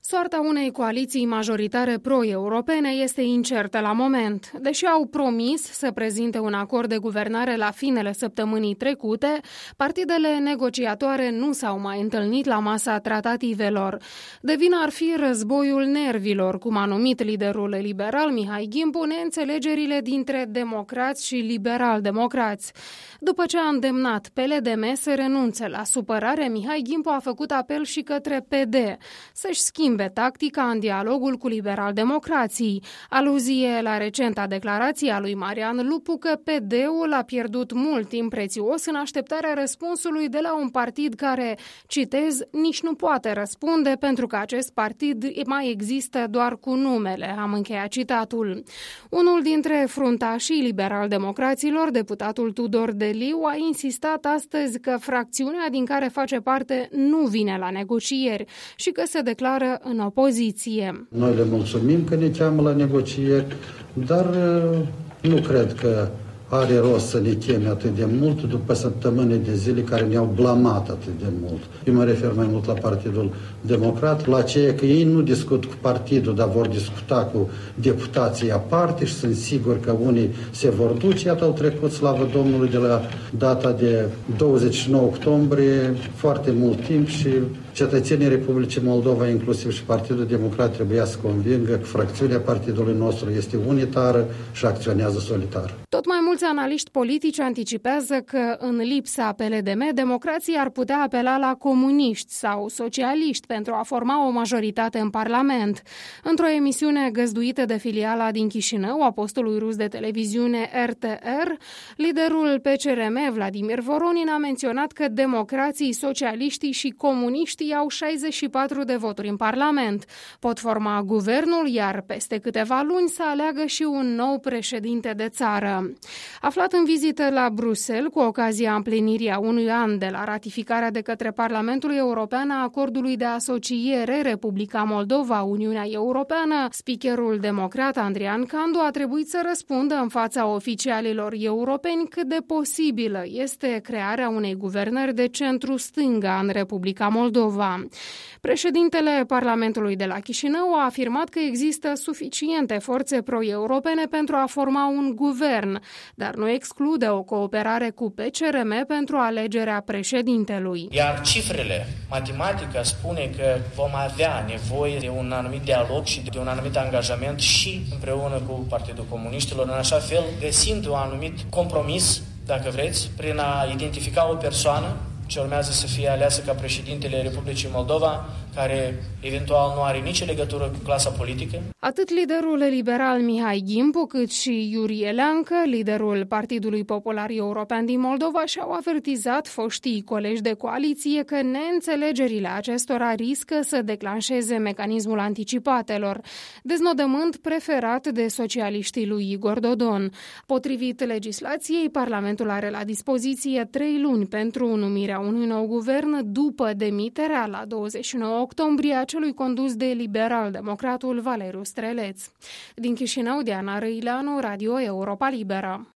Soarta unei coaliții majoritare pro-europene este incertă la moment. Deși au promis să prezinte un acord de guvernare la finele săptămânii trecute, partidele negociatoare nu s-au mai întâlnit la masa tratativelor. De vină ar fi războiul nervilor, cum a numit liderul liberal Mihai Gimbu neînțelegerile dintre democrați și liberal-democrați. După ce a îndemnat PLDM să renunțe la supărare, Mihai Gimbu a făcut apel și către PD să-și schimbe tactica în dialogul cu liberal-democrații. Aluzie la recenta declarație a lui Marian Lupu că PD-ul a pierdut mult timp prețios în așteptarea răspunsului de la un partid care, citez, nici nu poate răspunde pentru că acest partid mai există doar cu numele, am încheiat citatul. Unul dintre fruntașii liberal-democraților, deputatul Tudor Deliu, a insistat astăzi că fracțiunea din care face parte nu vine la negocieri și că se declară în opoziție. Noi le mulțumim că ne cheamă la negocieri, dar nu cred că are rost să ne cheme atât de mult după săptămâni de zile care ne-au blamat atât de mult. Eu mă refer mai mult la Partidul Democrat, la ceea că ei nu discut cu partidul, dar vor discuta cu deputații aparte și sunt sigur că unii se vor duce. Iată, au trecut, slavă Domnului, de la data de 29 octombrie, foarte mult timp și cetățenii Republicii Moldova, inclusiv și Partidul Democrat, trebuia să convingă că fracțiunea partidului nostru este unitară și acționează solitar. Tot mai mulți analiști politici anticipează că, în lipsa PLDM, democrații ar putea apela la comuniști sau socialiști pentru a forma o majoritate în Parlament. Într-o emisiune găzduită de filiala din Chișinău a postului rus de televiziune RTR, liderul PCRM, Vladimir Voronin, a menționat că democrații, socialiștii și comuniștii au 64 de voturi în Parlament. Pot forma guvernul, iar peste câteva luni să aleagă și un nou președinte de țară. Aflat în vizită la Bruxelles cu ocazia împlinirii a unui an de la ratificarea de către Parlamentul European a acordului de asociere Republica Moldova-Uniunea Europeană, speakerul democrat Andrian Candu a trebuit să răspundă în fața oficialilor europeni cât de posibilă este crearea unei guvernări de centru-stânga în Republica Moldova. Președintele Parlamentului de la Chișinău a afirmat că există suficiente forțe pro-europene pentru a forma un guvern, dar nu exclude o cooperare cu PCRM pentru alegerea președintelui. Iar cifrele, matematica spune că vom avea nevoie de un anumit dialog și de un anumit angajament și împreună cu Partidul Comuniștilor, în așa fel găsind un anumit compromis, dacă vreți, prin a identifica o persoană ce urmează să fie aleasă ca președintele Republicii Moldova, care eventual nu are nicio legătură cu clasa politică. Atât liderul liberal Mihai Gimbu, cât și Iurie Leancă, liderul Partidului Popular European din Moldova, și-au avertizat foștii colegi de coaliție că neînțelegerile acestora riscă să declanșeze mecanismul anticipatelor, deznodământ preferat de socialiștii lui Igor Dodon. Potrivit legislației, Parlamentul are la dispoziție 3 luni pentru numirea unui nou guvern după demiterea la 29 octombrie a celui condus de liberal-democratul Valeriu Streleț. Din Chișinău, Diana Răileanu, Radio Europa Liberă.